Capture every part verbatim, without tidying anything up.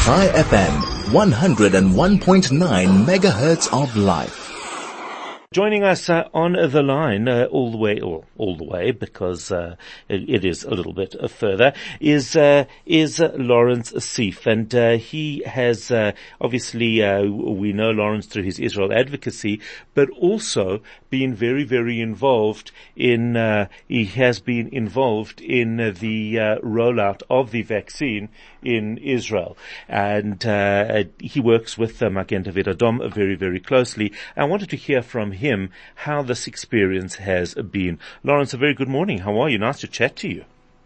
Chai F M, one oh one point nine megahertz of life. Joining us uh, on the line, uh, all the way, or all the way, because uh, it, it is a little bit uh, further, is uh, is uh, Lawrence Seif, and uh, he has uh, obviously uh, we know Lawrence through his Israel advocacy, but also been very, very involved in. Uh, he has been involved in uh, the uh, rollout of the vaccine in Israel, and uh, he works with uh, Magen David Adom very, very closely. I wanted to hear from him him how this experience has been. Lawrence, a very good morning. How are you? Nice to chat to you.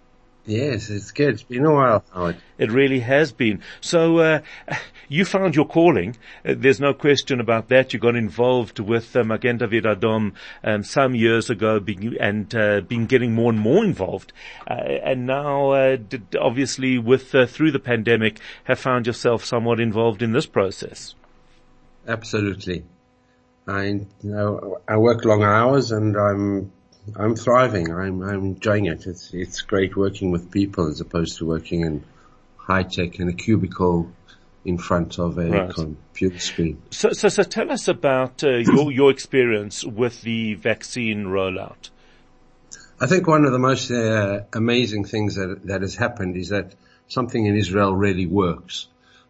Yes, it's good. It's been a while, Howard. It really has been. So, uh, you found your calling. Uh, there's no question about that. You got involved with uh, Magen David Adom um, some years ago, being, and uh, been getting more and more involved. Uh, and now, uh, did, obviously, with uh, through the pandemic, have found yourself somewhat involved in this process. Absolutely. I, you know, I work long hours and I'm, I'm thriving. I'm, I'm enjoying it. It's, it's great working with people as opposed to working in high tech in a cubicle in front of a right. computer screen. So, so, so tell us about uh, your, your experience with the vaccine rollout. I think one of the most uh, amazing things that, that has happened is that something in Israel really works.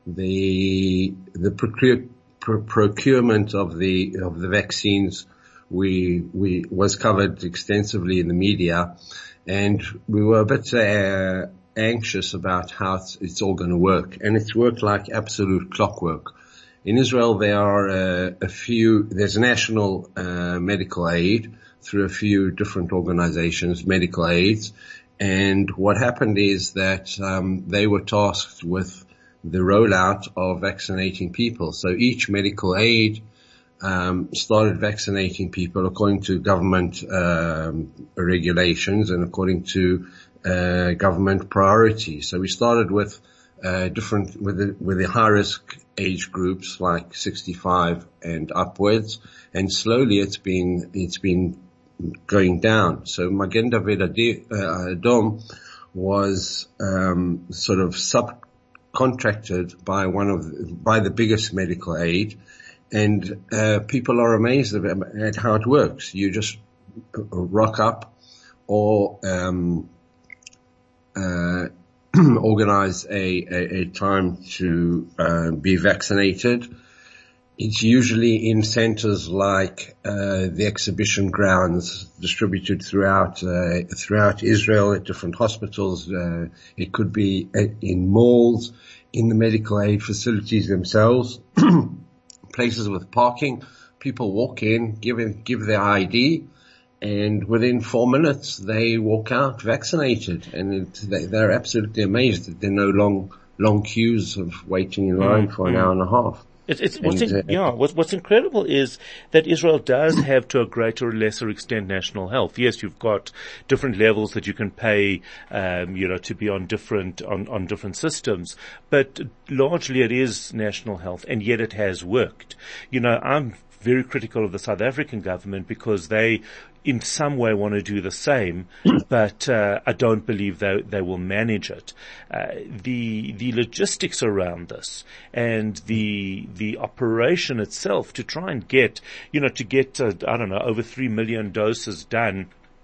The, the procure, procurement of the of the vaccines we we was covered extensively in the media, and we were a bit uh, anxious about how it's, it's all going to work, and it's worked like absolute clockwork. In Israel, there are uh, a few. There's national uh, medical aid through a few different organizations, medical aids, and what happened is that um, they were tasked with the rollout of vaccinating people. So each medical aid um, started vaccinating people according to government um, regulations and according to uh, government priorities. So we started with uh, different with the, with the high risk age groups like sixty-five and upwards, and slowly it's been it's been going down. So Magen David Adom was um, sort of sub contracted by one of the, by the biggest medical aid, and uh, people are amazed at how it works. You just rock up or um, uh, organize a, a, a time to uh, be vaccinated. It's usually in centers like uh, the exhibition grounds distributed throughout uh, throughout Israel at different hospitals. Uh, it could be in malls, in the medical aid facilities themselves, places with parking. People walk in, give in, give their I D, and within four minutes they walk out vaccinated. And it, they, they're absolutely amazed that there are no long long queues of waiting in line mm-hmm. for an hour and a half. It's, it's, what's in, yeah, what's, what's incredible is that Israel does have, to a greater or lesser extent, national health. Yes, you've got different levels that you can pay, um, you know, to be on different, on, on different systems, but largely it is national health, and yet it has worked. You know, I'm very critical of the South African government because they, in some way, want to do the same, but uh, I don't believe they they will manage it. Uh, the the logistics around this and the the operation itself to try and get, you know, to get uh, I don't know over three million doses done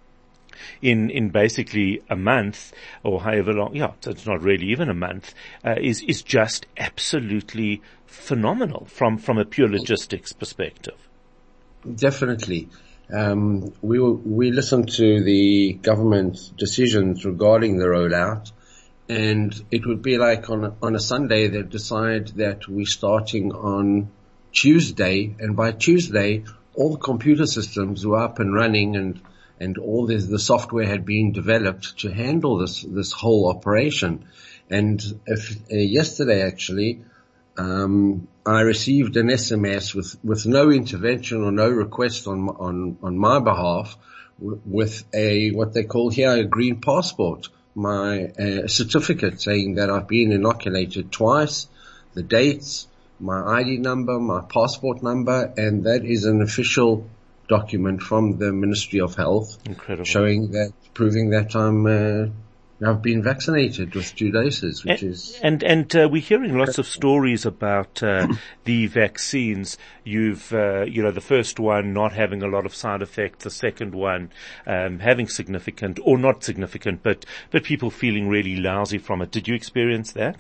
in in basically a month or however long. Yeah, it's not really even a month. Uh, is is just absolutely phenomenal from from a pure logistics perspective. Definitely. Um, we we listened to the government's decisions regarding the rollout, and it would be like on a, on a Sunday they'd decide that we're starting on Tuesday, and by Tuesday all the computer systems were up and running, and and all this, the software had been developed to handle this this whole operation. And if, uh, yesterday actually. Um, I received an S M S with, with no intervention or no request on, on, on my behalf w- with a, what they call here a green passport, my uh, certificate saying that I've been inoculated twice, the dates, my I D number, my passport number, and that is an official document from the Ministry of Health. Incredible. Showing that, proving that I'm, uh, have been vaccinated with two doses, which and, is... And, and, uh, we're hearing lots of stories about, uh, the vaccines. You've, uh, you know, the first one not having a lot of side effects, the second one, um, having significant, or not significant, but, but people feeling really lousy from it. Did you experience that?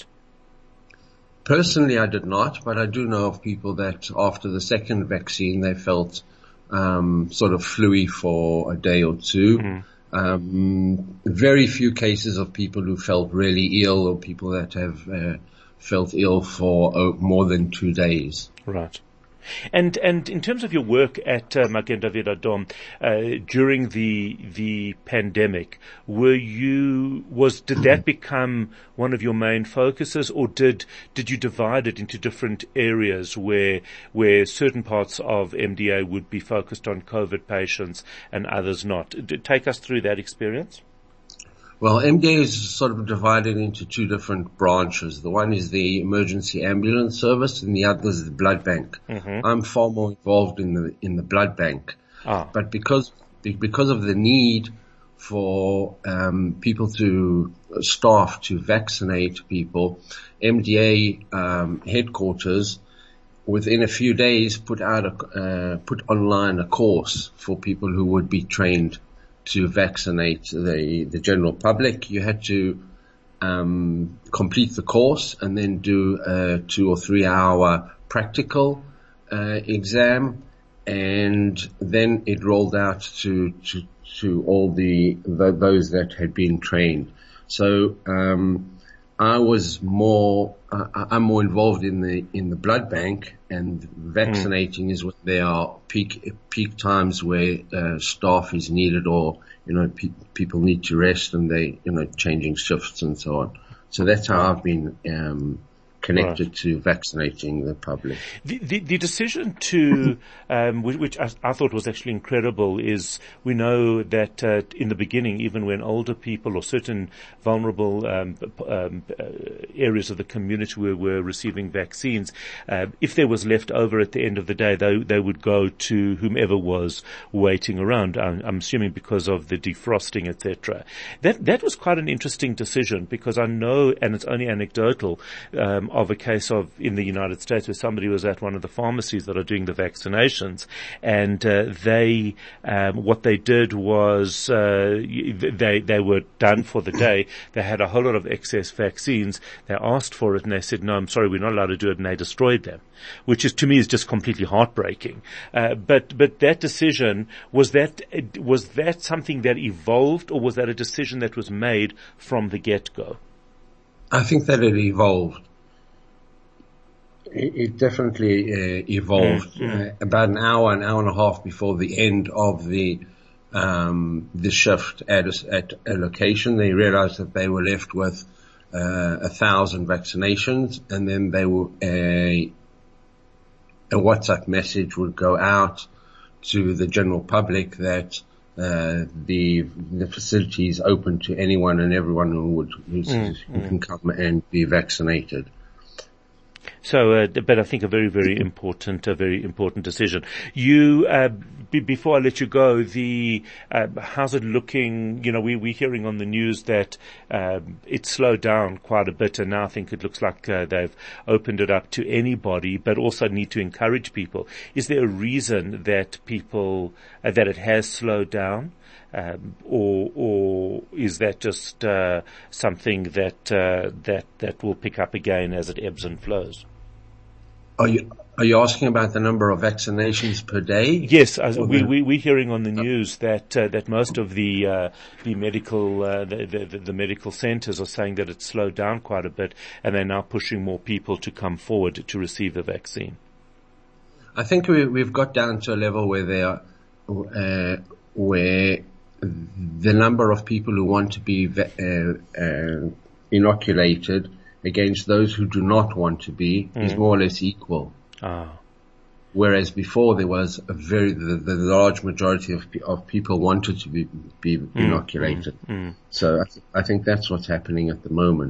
Personally, I did not, but I do know of people that after the second vaccine, they felt, um, sort of fluey for a day or two. Mm. Um, very few cases of people who felt really ill or people that have uh, felt ill for uh, more than two days. Right. And and in terms of your work at uh, Magen David Adom uh, during the the pandemic, were you was did that become one of your main focuses, or did did you divide it into different areas where where certain parts of M D A would be focused on COVID patients and others not? Take us through that experience. Well, M D A is sort of divided into two different branches. The one is the emergency ambulance service and the other is the blood bank. Mm-hmm. I'm far more involved in the, in the blood bank. Ah. But because, because of the need for, um, people to, uh, staff to vaccinate people, M D A, um, headquarters within a few days put out a, uh, put online a course for people who would be trained to vaccinate the, the general public. You had to, um, complete the course and then do a two or three hour practical, uh, exam. And then it rolled out to, to, to all the, the, those that had been trained. So, um, I was more, uh, I'm more involved in the, in the blood bank, and vaccinating mm. is when there are peak, peak times where, uh, staff is needed, or, you know, pe- people need to rest and they, you know, changing shifts and so on. So that's how I've been, um, connected right. to vaccinating the public. The, the, the decision to, um, which, which I, I thought was actually incredible, is we know that uh, in the beginning, even when older people or certain vulnerable um, um, uh, areas of the community were, were receiving vaccines, uh, if there was left over at the end of the day, they, they would go to whomever was waiting around. I'm, I'm assuming because of the defrosting, et cetera. That that was quite an interesting decision, because I know, and it's only anecdotal, um, of a case of in the United States where somebody was at one of the pharmacies that are doing the vaccinations, and uh, they um, what they did was uh, they they were done for the day. They had a whole lot of excess vaccines. They asked for it and they said, "No, I'm sorry, we're not allowed to do it," and they destroyed them, which is, to me, is just completely heartbreaking. Uh, but but that decision, was that was that something that evolved, or was that a decision that was made from the get-go? I think that it evolved. It definitely uh, evolved. Mm-hmm. Uh, about an hour, an hour and a half before the end of the um, the shift at a, at a location, they realized that they were left with uh, a thousand vaccinations, and then they were a a WhatsApp message would go out to the general public that uh, the the facility is open to anyone and everyone who would who's, mm-hmm. who can come and be vaccinated. So, uh, but I think a very, very important, a very important decision. You, uh, b- before I let you go, the, uh, how's it looking? You know, we, we're hearing on the news that, uh, it slowed down quite a bit, and now I think it looks like, uh, they've opened it up to anybody, but also need to encourage people. Is there a reason that people, uh, that it has slowed down? Um, or, or is that just, uh, something that, uh, that, that will pick up again as it ebbs and flows? Are you, are you asking about the number of vaccinations per day? Yes, as we, we, we're hearing on the news that, uh, that most of the, uh, the medical, uh, the, the, the medical centers are saying that it's slowed down quite a bit, and they're now pushing more people to come forward to receive the vaccine. I think we, we've got down to a level where they are, uh, where the number of people who want to be uh, uh, inoculated against those who do not want to be mm. is more or less equal. Ah. Whereas before there was a very, the, the large majority of of people wanted to be, be mm. inoculated. Mm. Mm. So I, th- I think that's what's happening at the moment.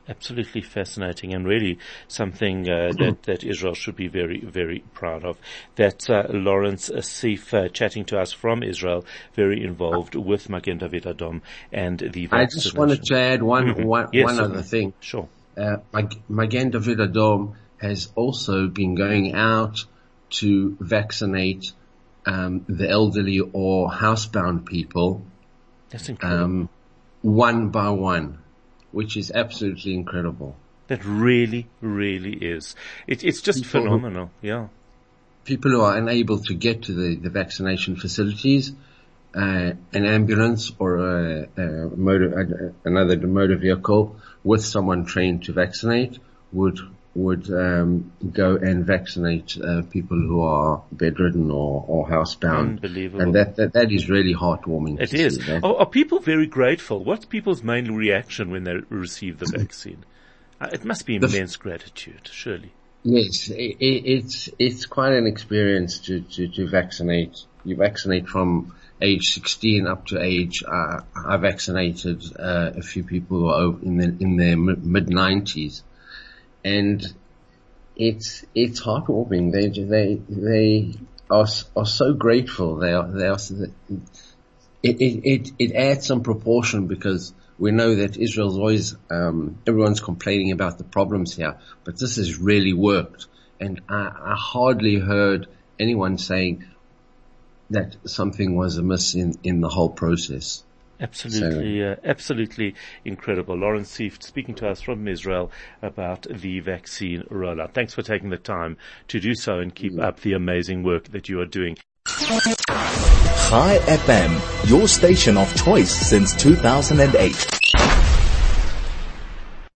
Absolutely fascinating, and really something uh, that, that Israel should be very, very proud of. That's uh, Lawrence Sif uh, chatting to us from Israel, very involved with Magen David Adom and the vaccination. I just wanted to add one, mm-hmm. one, yes, one other thing. Sure. Uh, Magen David Adom has also been going out to vaccinate um, the elderly or housebound people. That's incredible. Um, one by one, which is absolutely incredible. That really, really is. It, it's just people phenomenal, who, yeah. People who are unable to get to the, the vaccination facilities, uh, an ambulance or a, a motor, another motor vehicle with someone trained to vaccinate would would um, go and vaccinate uh, people who are bedridden or, or housebound. Unbelievable. And that, that, that is really heartwarming. It is. Are, are people very grateful? What's people's main reaction when they receive the vaccine? Uh, it must be immense f- gratitude, surely. Yes, it, it, it's it's quite an experience to, to, to vaccinate. You vaccinate from age sixteen up to age. Uh, I vaccinated uh, a few people who are in the, in their mid nineties. And it's, it's heartwarming. They, they, they are, are so grateful. They are, they are, it, it, it, it adds some proportion because we know that Israel's always, um, everyone's complaining about the problems here, but this has really worked. And I, I hardly heard anyone saying that something was amiss in, in the whole process. Absolutely, so, uh, absolutely incredible. Lawrence Sif speaking to us from Israel about the vaccine rollout. Thanks for taking the time to do so and keep yeah. up the amazing work that you are doing. Chai F M, your station of choice since two thousand eight.